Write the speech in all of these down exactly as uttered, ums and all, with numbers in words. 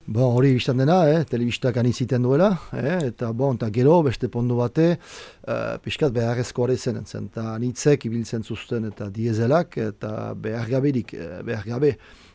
Bon, hori biztan dena, eh, telebistak aniziten duela, eh, eta bon, eta gero, beste pondu bate, uh, pixkat beharrezko hori zen, zen, eta anitzek ibiltzen zuzten, eta dieselak, eta behar gaberik, behar gabe,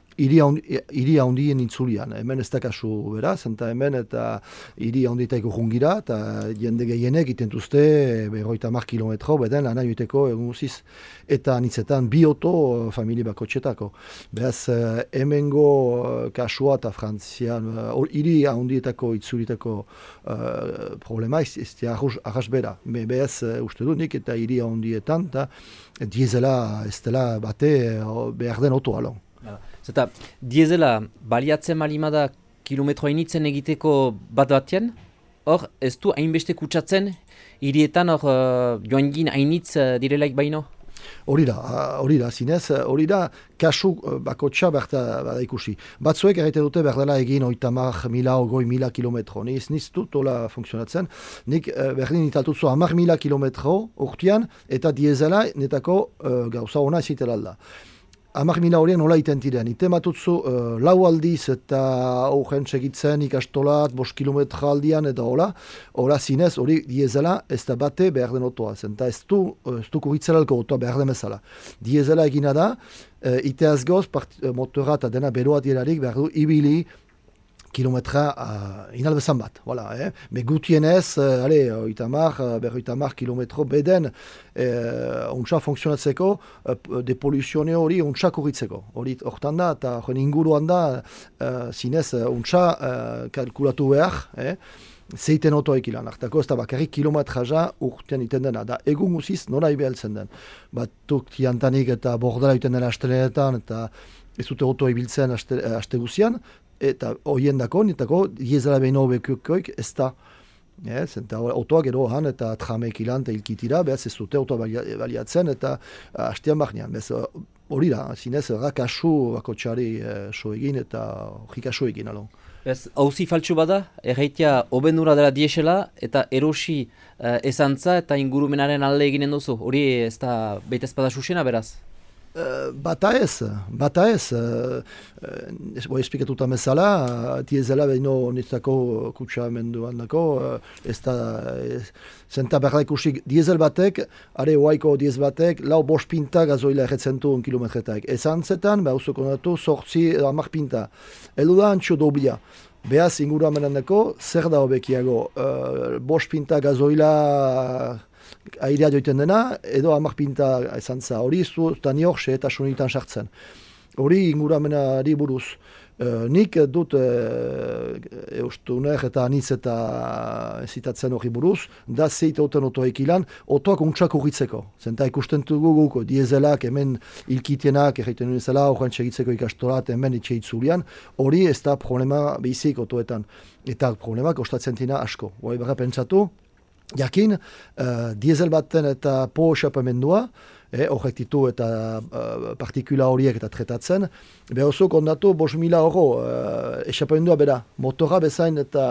hiri handien intzulian, hemen ez da kasu beraz, eta hemen eta hiri handitaiko jungira, eta jende gehienek iten duzte berroita mar kilometro, beden lana joiteko egun guziz, eta anitzetan bi oto famili bakotxetako. Beraz, hemengo kasua eta Frantzian, hiri handietako itzulitako uh, problema, ez, ez da arras bera. Beraz, uste dut nik eta hiri handietan, eta diesela ez dela bate behar den oto alon. Zeta, diesela baliatzen malimada kilometro hainitzen egiteko bat batean, hor ez du hainbeste kutsatzen, hirietan hor uh, joan gin hainitz uh, direlaik baino? Hori da, hori da, zinez, hori da, kasu bakotxa behar da ikusi. Batzuek erraite dute behar dela egin oitamar mila, ogoi mila kilometro. Niz, niz dut hola funtzionatzen. Nik berdin italtutzu hamar mila kilometro urtean eta diesela netako uh, gauza ona ezitela alda. Hamar mila horien nola iten tirean. Ite matutzu uh, lau aldiz eta horren segitzen ikastolat, bost kilometra aldian eta hola. Hola zinez, hori diesela ez da bate behar den otoa. Zenta ez du, ez du kuritzelalko otoa behar den bezala. Diesela egina da, uh, ite azgoz, motora eta dena beroa dielarik behar du ibili kilometra uh, inalbezan bat. Voilà, eh? Me gutienez, uh, ale, oitamar, uh, berroitamar kilometro beden uh, untsa funtzionatzeko, uh, depoluzione hori untsa kurritzeko. Hori hortan da, eta horren inguruan da, uh, zinez, uh, untsa uh, kalkulatu behar, eh? Zeiten otoek ilan. Artako ez da bakarrik kilometraja urtean iten dena. Da egun guziz nola ibealtzen den. Batuk tiantanik eta bordela iten den astelenetan, eta ez dute oto ibiltzen aste, aste guzian, eta hoien dako, nitako, diesela behin hobekukoik ez da. Yes, eta otoak gero han eta tramek ilan eta ilkitira, behaz ez dute otoa baliatzen eta hastean bahnean. Hori da, zinez, rakasu bakotxari so egin eta jikasu egin alo. Ez, hauzi faltsu bada, erraitea obenura dela diesela eta erosi uh, esantza eta ingurumenaren alde eginen duzu. Hori ez da beita ezpada susena beraz? Uh, bata ez, bata ez. Uh, uh, Boi esplikatuta bezala, uh, diesela behino nitzako kutsa menduan dako, uh, ez da, ez, zenta behar ikusik diesel batek, are oaiko diesel batek, lau bost pinta gazoila erretzen du kilometretak. Ez antzetan, behar uzoko natu, sortzi amak pinta. Elu da antxo dobia. Behaz inguru amenandako, zer da hobekiago, uh, bost pinta gazoila airea joiten dena, edo hamar pinta ezantza. Hori zu eta niorxe eta sunitan sartzen. Hori inguramenari buruz. Uh, nik dut uh, eustuner eta anitz eta zitatzen hori buruz, da zeit oten otoek ilan, otoak untsak urritzeko. Zenta ikusten dugu guk, dieselak, hemen ilkitienak, erraiten duen zela, horren txegitzeko ikastorat, hemen itxe itzulian, hori ez da problema behizik otoetan. Eta problema kostatzen tina asko. Hori berra pentsatu, jakin, uh, diesel baten eta po esapamendua, horrek ditu eta uh, partikula horiek eta tretatzen, behar oso kondatu bost mila euro uh, esapamendua bera, motora bezain eta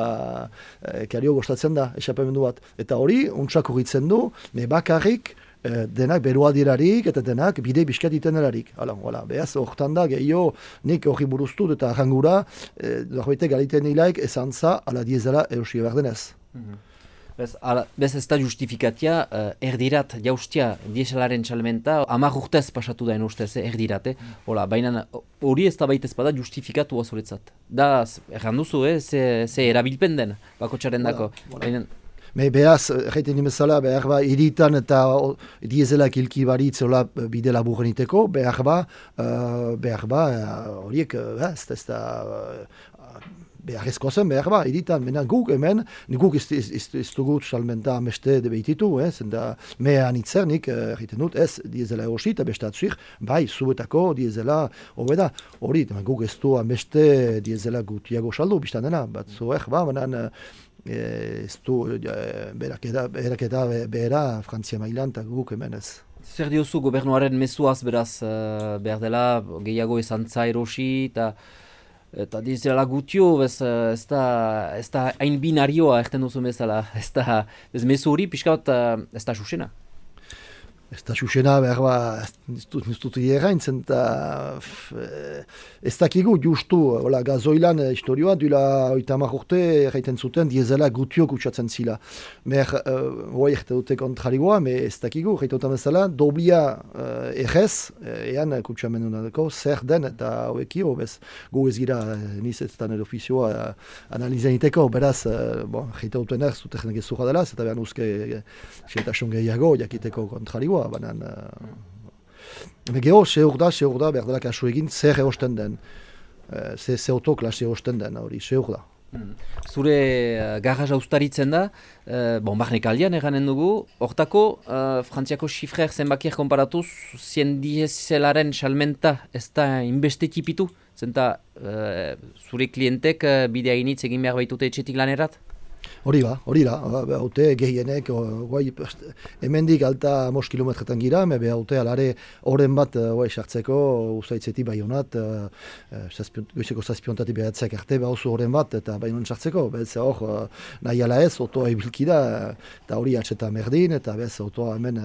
uh, kario gostatzen da esapamendu bat. Eta hori, untsak urritzen du, me bakarrik, uh, denak beroa dirarik eta denak bide biskat itenerarik. Hala, hala, behaz, hortan da, gehiago, nik hori buruztut eta arrangura, uh, dorbete galiten hilaik esantza ala diesela erosi behar denez. Mm-hmm. Bez, ala, bez ez da justifikatia, uh, erdirat jaustia dieselaren txalmenta, hamar urtez pasatu da ustez, eh, erdirat, eh? Hola, baina hori ez da baitez bada justifikatu azoretzat. Da, erranduzu, eh, ze, ze erabilpen den, bakotxaren dako. Baina... Me behaz, erraiten nimezala, behar ba, iritan eta dieselak ilki baritz hola bide laburren iteko, behar ba, uh, behar ba, horiek, uh, ez da, ez da, uh, behar ezko zen, behar ba, iritan, mena guk hemen, guk ez, ez, ez, ez dugut salmenta ameste debeititu, eh, zenda mehan itzernik, erraiten dut, ez, diesela erosi eta beste atzuik, bai, zuetako diesela, hobeda, hori, guk ez du ameste diesela gutiago saldu, biztan dena, bat zuek, ba, menan, ez du, berak eta behera Frantzia mailan eta guk hemen ez. Zer diozu gobernuaren mezuaz beraz, uh, behar dela gehiago esantza erosi eta eta diesela gutio, ez, ez da ez da hain binarioa erten duzu bezala, ez da ez mezu hori pixka bat ez da susena. Ez da susena, behar ba, ez dut egin eta ez dakigu justu, hola, gazoilan historioa, duela oita hamar urte erraiten zuten, diezela gutio kutsatzen zila. Mer, hoi erte dute kontrarigoa, me ez dakigu, erraiten dut bezala, doblia uh, errez, ean kutsamendu nadeko, zer den eta hoekio, bez, gu ez gira, niz ez da nire ofizioa uh, analizan iteko, beraz, uh, bon, erraiten duten erz, zuten gezurra dela, eta behar nuzke xetasun gehiago, jakiteko kontrarigoa. Banan, uh, geho, seur da, seur da, behar dela kasu egin, zer eosten den, uh, ze, ze otokla eosten den, hori, seur da. Mm. Zure uh, garraz austaritzen da, uh, bon, barnek aldean eganen dugu, hortako, uh, frantziako xifreak zenbakiak konparatuz, zien dieselaren salmenta ez da inbeste tipitu, zenta uh, zure klientek uh, bidea initz egin behar baitute etxetik lanerat? Hori ba, hori da, haute gehienek, guai, hemendik alta mos kilometretan gira, mebe haute alare horren bat guai sartzeko, ustaitzetik baionat, goizeko zazpiontatik behatzak arte, behazu horren bat, eta baionan sartzeko, bez hor, nahi ala ez, otoa ibilki da, eta hori atxeta merdin, eta bez otoa hemen,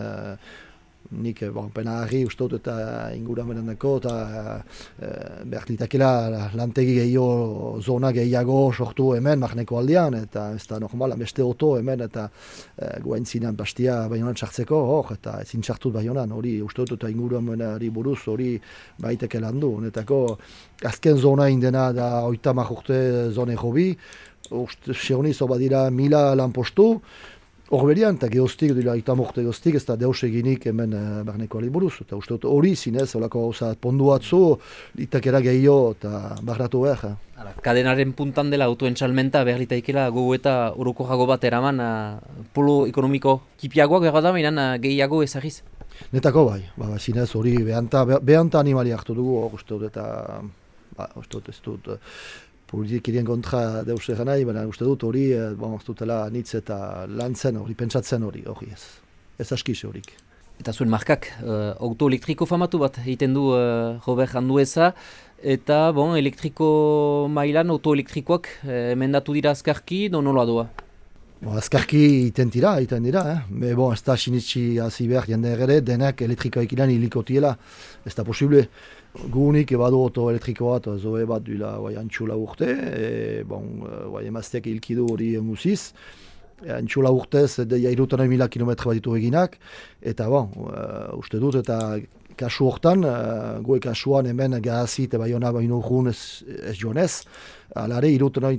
nik bon, pena harri ustot eta inguramenako eta e, behar ditakela lantegi gehiago, zona gehiago sortu hemen magneko aldean eta ez da normala, beste oto hemen eta e, goain zinean bastia baionan txartzeko hor eta ezin txartut baionan, hori ustot eta inguramenari buruz hori baiteke landu. Honetako azken zona indena da oita marrurte zone hobi, seoniz hor badira mila lanpostu, hor berian, eta gehoztik, dira itamorte gehoztik, ez da deus eginik hemen uh, barneko aliburuz. Eta uste hori zinez, holako gauza pondu atzu, itakera gehiago eta barratu behar. Eh. Kadenaren puntan dela autoen txalmenta behar litaikela gogo eta oroko jago bat eraman uh, polo ekonomiko kipiagoak behar da, mainan uh, gehiago ezagiz? Netako bai, ba, zinez hori behanta, behanta animali hartu dugu, uste dut eta, ba, uste dut ez dut, politikirien kontra deus egan nahi, baina uste dut hori, bon, ez dutela nitz eta lantzen hori, pentsatzen hori, hori ez. Ez askize horik. Eta zuen markak, uh, auto elektriko famatu bat egiten du uh, Robert Andueza, eta bon, elektriko mailan auto elektrikoak uh, emendatu dira azkarki, do nola doa? Bon, azkarki iten dira, iten dira, eh? Me bon, ez da sinitsi hazi behar jende ere, denak elektrikoak ilan hilikotiela, ez da posible. Gunik ebadu auto elektriko bat, zoe bat duela bai, antxula urte, e, bon, bai, emazteak hilkidu hori emuziz, e, antxula urtez, deia irutan mila kilometre bat ditu eginak, eta bon, uh, uste dut, eta kasu hortan, uh, goe kasuan hemen gazi eta baiona baino urrun ez, ez joanez, alare irutan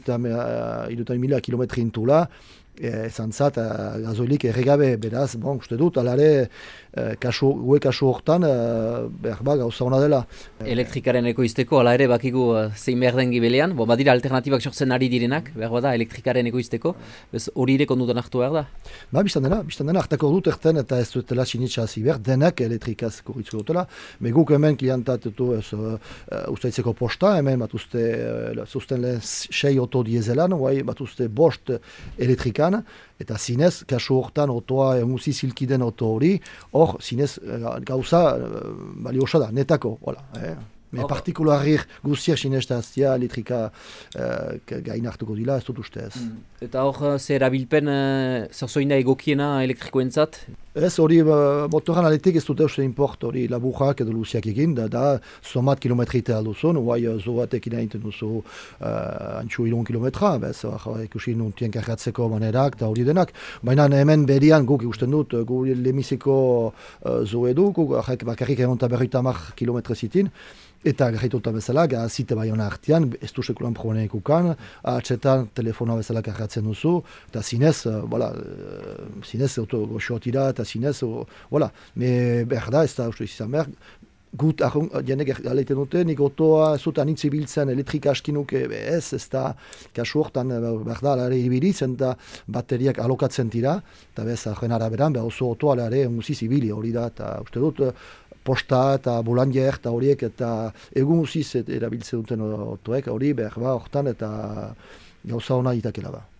mila kilometre intula, ezan zat, gazoilik erregabe, beraz, bon, uste dut, alare, e, kasu, gue kasu hortan, e, behar ba, gauza hona dela. Elektrikaren ekoizteko, ala ere, bakigu zein behar den gibelean, bo, badira alternatibak sortzen ari direnak, behar bada, elektrikaren ekoizteko, bez hori ere kondutan hartu behar da? Ba, biztan dena, biztan dena, hartako dut erten, eta ez dutela sinitza hazi behar, denak elektrikaz korritzko dutela, meguk hemen klientatutu, ez, uh, ustaitzeko posta, hemen bat uste, uh, zuzten lehen sei oto diezelan, bat uste bost elektrika, eta zinez, kasu hortan otoa emuzi zilkiden oto hori, hor, zinez, gauza baliosa da, netako, hola. Eh? Me partikularrik guztiak sinesta aztia, elektrika uh, gain hartuko dila, ez dut ustez. Mm. Eta hor, zer abilpen, uh, zerzoina egokiena elektrikoentzat? Ez, hori uh, motoran aletik ez dute uste import hori laburrak edo luziak egin, da, da somat kilometrite alduzun, guai zo batek inainten duzu uh, antxu ilun kilometra, bez, uh, ikusi nuntien karratzeko manerak, da hori denak. Baina hemen berian guk ikusten dut, gu lemiziko uh, zo edu, guk bakarrik egon berroita hamar kilometre zitin, eta garrituta bezala, gazite baiona artean, ez du sekulan problemik ukan, atxetan telefonoa bezala karratzen duzu, eta zinez, uh, voilà, uh, zinez auto goxoatira, eta zinez, uh, voilà, me behar da, ez da uste izan behar, gut, jenek galeiten dute, nik otoa zut anitzi biltzen elektrika askinuke, ez, ez da, kasu hortan, behar da, alare ibilitzen, eta bateriak alokatzen dira, eta bez, ahen araberan, behar oso otoa alare muziz ibili hori da, eta uste dut, posta eta bolandier eta horiek eta egun guziz erabiltzen duten otoek hori behar ba hortan eta gauza hona itakela ba.